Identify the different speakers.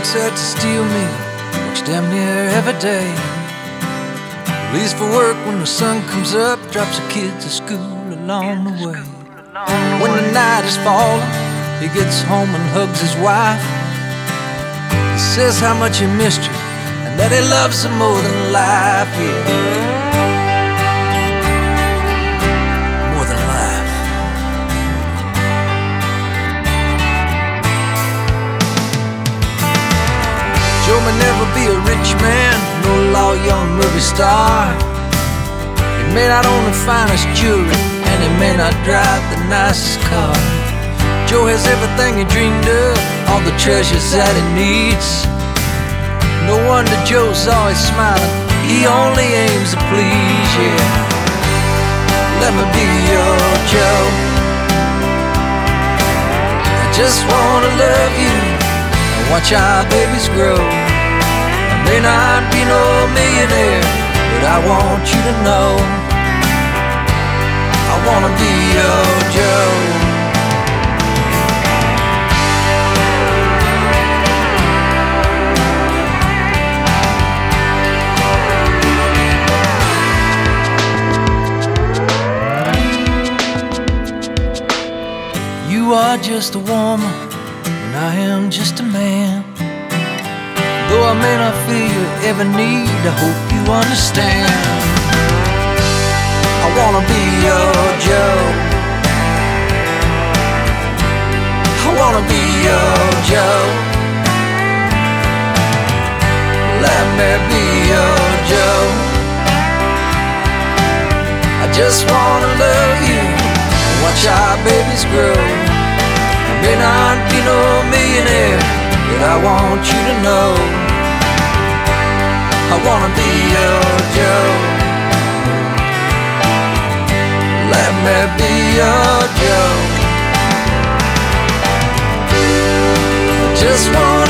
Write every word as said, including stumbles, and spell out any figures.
Speaker 1: works at the steel mill, works damn near every day. Leaves for work when the sun comes up, drops the kids to school along the way. When the night is falling, he gets home and hugs his wife. He says how much he missed her and that he loves her more than life, yeah. More than life. Joe may never be a rich man, no law young movie star. He may not own the finest jewelry, and he may not drive the nicest car. Joe has everything he dreamed of, all the treasures that he needs. No wonder Joe's always smiling, he only aims to please, yeah. Let me be your Joe. I just wanna love you and watch our babies grow. I may not be no millionaire, but I want you to know I wanna be your Joe. You are just a woman, and I am just a man. Though I may not feel your every need, I hope you understand. I wanna be your Joe. I wanna be your Joe. Let me be your Joe. I just wanna love you and watch our babies grow. I may not be no millionaire, but I want you to know I wanna be your Joe. Let me be your Joe. I just wanna